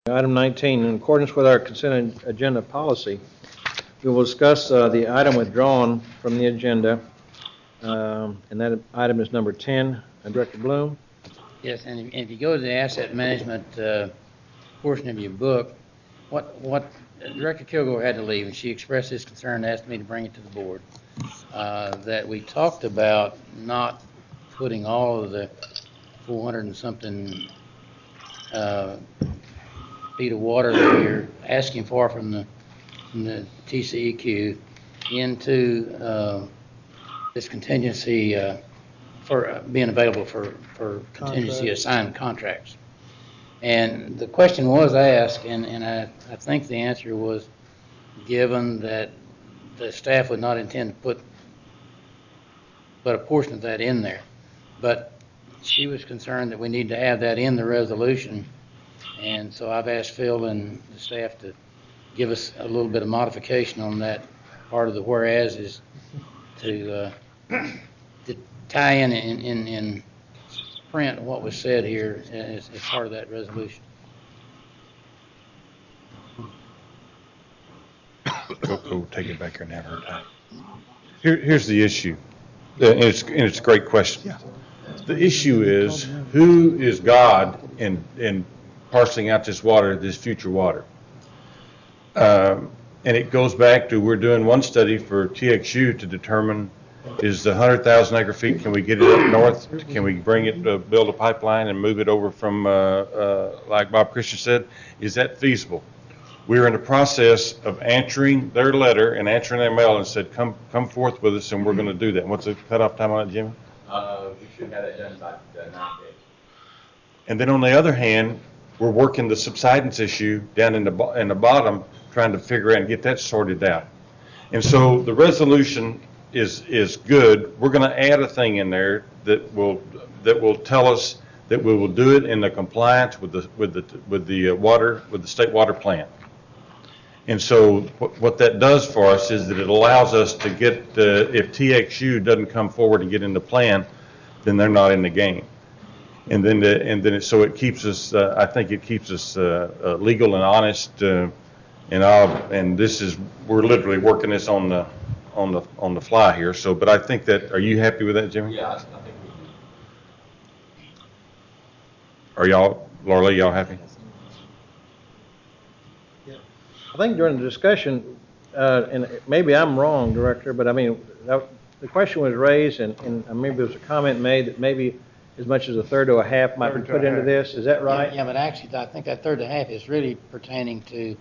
Item 19, in accordance with our consent agenda policy, we will discuss the item withdrawn from the agenda, and that item is number 10. Director Bloom? Yes, and if you go to the asset management portion of your book, what Director Kilgore had to leave, and she expressed this concern and asked me to bring it to the board, that we talked about not putting all of the 400 and something feet of water that you're asking for from the TCEQ into this contingency for being available for contingency assigned contracts. And the question was asked, and I think the answer was given that the staff would not intend to put but a portion of that in there. But she was concerned that we need to have that in the resolution. And so I've asked Phil and the staff to give us a little bit of modification on that part of the whereas is to tie in print what was said here as part of that resolution. We'll take it back here and have her time. Here's the issue, and it's a great question. The issue is, who is God in parceling out this water, this future water? And it goes back to, we're doing one study for TXU to determine, is the 100,000 acre feet, can we get it up north? Can we bring it, build a pipeline and move it over from, like Bob Christian said, is that feasible? We're in the process of answering their letter and answering their mail and said, come forth with us and we're going to do that. What's the cutoff time on it, Jimmy? We should have that done by 9 days. And then on the other hand, we're working the subsidence issue down in the bottom, trying to figure out and get that sorted out. And so the resolution is good. We're going to add a thing in there that will tell us that we will do it in the compliance with the state water plan. And so what that does for us is that it allows us to get, if TXU doesn't come forward and get in the plan, then they're not in the game. And then so it keeps us, I think it keeps us legal and honest. And this is, we're literally working this on the fly here. So, but I think that, are you happy with that, Jimmy? Yeah, I think we can. Are y'all, Laura Lee, y'all happy? I think during the discussion, and maybe I'm wrong, Director, but I mean, the question was raised, and maybe there was a comment made that maybe as much as a third to a half might be put into this. Is that right? Yeah, but actually, I think that third to half is really pertaining to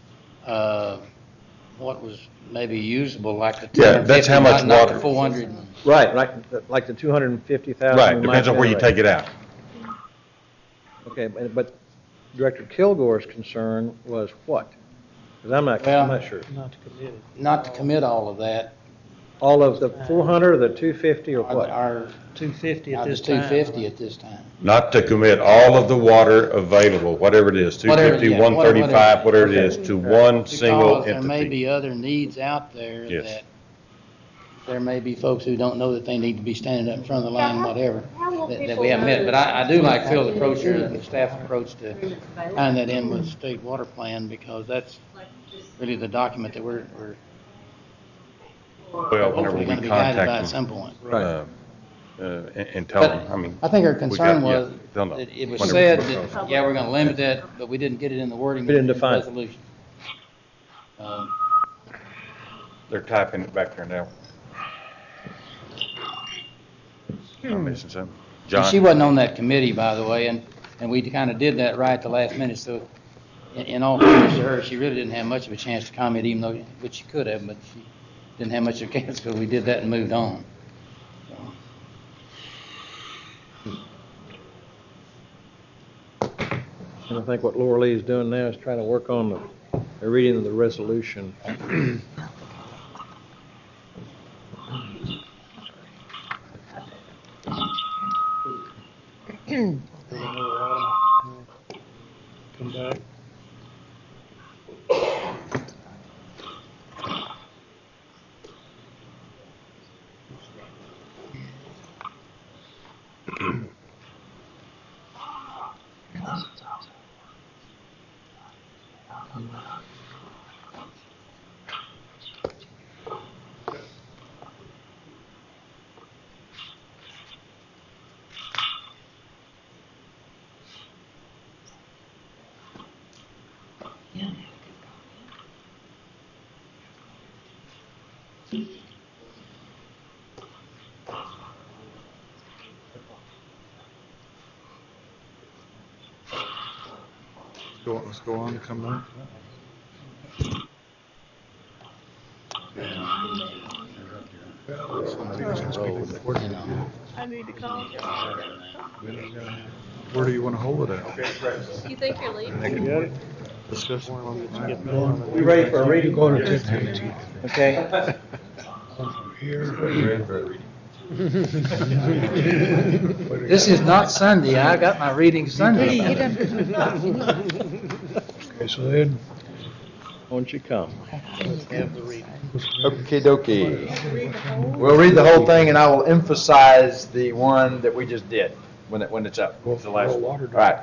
what was maybe usable, like the 250, yeah, that's how much not water. the 400. Right, like the 250,000. Right, depends on where you take it out. Okay, but Director Kilgore's concern was what? Because I'm not sure. Not to commit all of that. All of the 400 or the 250 or what? Our 250 at this 250 at this time. Not to commit all of the water available, whatever it is, 250, 135, whatever it is, to one single entity. There may be other needs out there. Yes. That there may be folks who don't know that they need to be standing up in front of the line, whatever, that we haven't met. But I do like Phil's approach here, the staff approach to tying that in with the state water plan, because that's really the document that we're Well, whenever hopefully we going to be guided by at contact some point. them, and tell them, I mean. I think our concern we got- was they'll know. that it was Whenever- said that, yeah, we're going to limit that, but we didn't get it in the wording We didn't of the define it. resolution. They're typing it back there now. I'm missing something. And John? she wasn't on that committee, by the way, and we kind of did that right at the last minute. So, in all fairness to her, she really didn't have much of a chance to comment, even though, which she could have, but she didn't have much of a chance because we did that and moved on. And I think what Laura Lee is doing now is trying to work on the reading of the resolution. Come back. Let's go on, come on. I need to call. Where do you want to hold it at? You think you're leaving? Discussion on the We ready for a reading? Okay. This is not Sunday. I got my reading Sunday. Okay, so then, Won't you come? Okay, dokie. We'll read the whole thing, and I will emphasize the one that we just did when it's up. It's the last one. All right.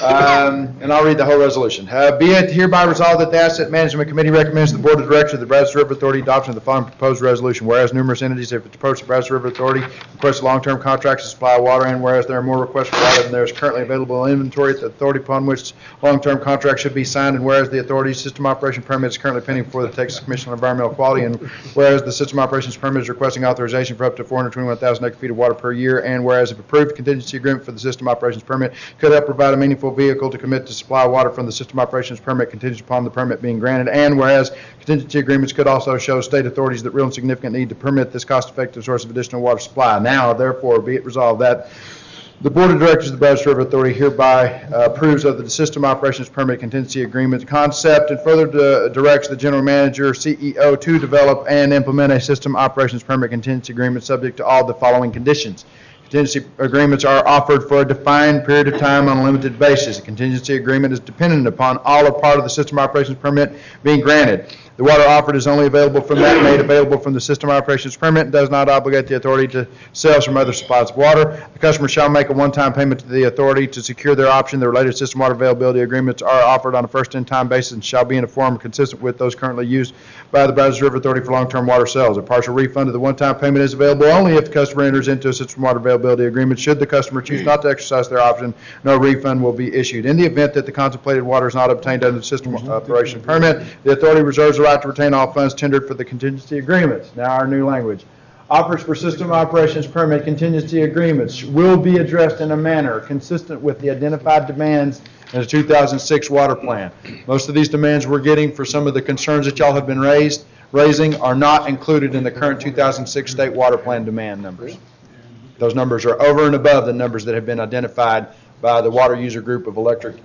And I'll read the whole resolution. Be it hereby resolved that the Asset Management Committee recommends the Board of Directors of the Brazos River Authority adoption of the following proposed resolution. Whereas numerous entities have approached the Brazos River Authority requested long-term contracts to supply water, and whereas there are more requests for water than there is currently available in inventory at the authority upon which long-term contracts should be signed, and whereas the authority's system operation permit is currently pending before the Texas Commission on Environmental Quality, and whereas the system operations permit is requesting authorization for up to 421,000 acre feet of water per year, and whereas if approved, contingency agreement for the system operations permit could help provide a meaningful vehicle to commit to supply water from the system operations permit contingent upon the permit being granted, and whereas contingency agreements could also show state authorities that real and significant need to permit this cost-effective source of additional water supply. Now, therefore, be it resolved that the Board of Directors of the Brazos River Authority hereby approves of the system operations permit contingency agreement concept and further directs the general manager, CEO, to develop and implement a system operations permit contingency agreement subject to all the following conditions. Contingency agreements are offered for a defined period of time on a limited basis. A contingency agreement is dependent upon all or part of the system operations permit being granted. The water offered is only available from that made available from the system operations permit and does not obligate the authority to sales from other supplies of water. The customer shall make a one-time payment to the authority to secure their option. The related system water availability agreements are offered on a first-in-time basis and shall be in a form consistent with those currently used by the Brazos River Authority for long-term water sales. A partial refund of the one-time payment is available only if the customer enters into a system water availability agreement. Should the customer choose not to exercise their option, no refund will be issued. In the event that the contemplated water is not obtained under the system operation permit, the authority reserves the right to retain all funds tendered for the contingency agreements. Now our new language. Offers for system operations permit contingency agreements will be addressed in a manner consistent with the identified demands in the 2006 water plan. Most of these demands we're getting for some of the concerns that y'all have been raising are not included in the current 2006 state water plan demand numbers. Those numbers are over and above the numbers that have been identified by the water user group of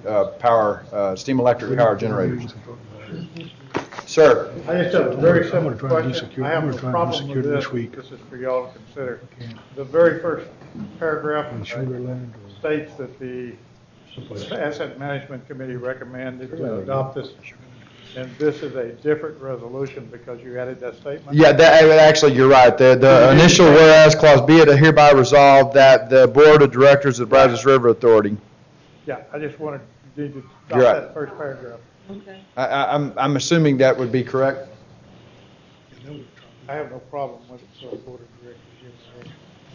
steam electric power generators. Sir. I just have a very simple We're trying to question. secure- I have we're no trying to problem secure with this this. week. This is for y'all to consider. The very first paragraph In Sugarland or states that the Asset Management Committee recommended to adopt this, and this is a different resolution because you added that statement? Yeah, actually, you're right. The initial whereas clause, be it hereby resolved that the Board of Directors of the Brazos River Authority. Yeah, I just wanted you to You're adopt right. that first paragraph. Okay. I'm assuming that would be correct. I have no problem with it, so the Board of Directors give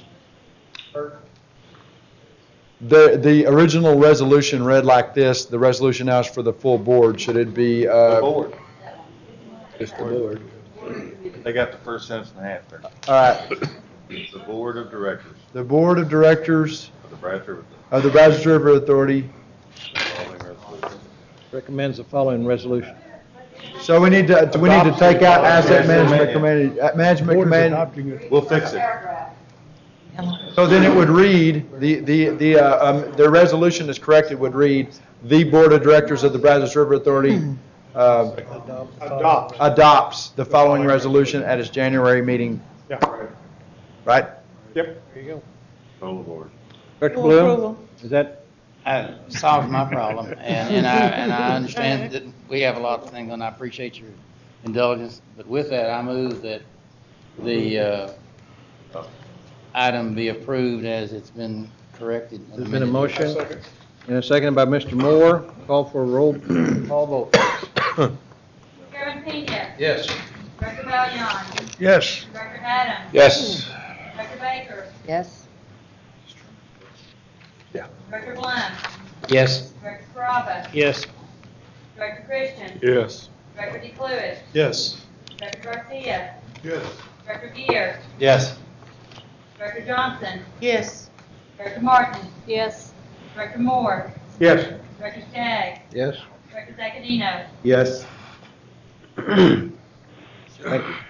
direction. The original resolution read like this. The resolution now is for the full board. Should it be? Board. Just the board. They got the first sentence and a half there. All right. The Board of Directors The Board of Directors of the Brazos River of the Brazos River Authority. following resolution. Recommends the following resolution. So we need to take out Asset Management Committee. Management Board is Committee. adopting it. We'll fix it. So then it would read, the resolution is correct, it would read, the Board of Directors of the Brazos River Authority Adopt. adopts the following resolution at its January meeting, Yeah. right? Yep. There you go. Total board. Director Full Bloom, approval. is that, Solves my problem, and I understand that we have a lot of things, and I appreciate your indulgence. But with that, I move that the item be approved as it's been corrected. and there's been a amended. motion and a second by Mr. Moore. Call for a roll call vote. Chairman Pena. Yes. Director Valion. Yes. Director Adams. Yes. Director Baker. Yes. Director Blunt. Yes. Director Carrabba. Yes. Director Christian. Yes. Director DeClewis. Yes. Director Garcia. Yes. Director Gear. Yes. Director Johnson. Yes. Director Martin. Yes. Director Moore. Yes. Director Staggs. Yes. Director Zacadino. Yes. Thank you.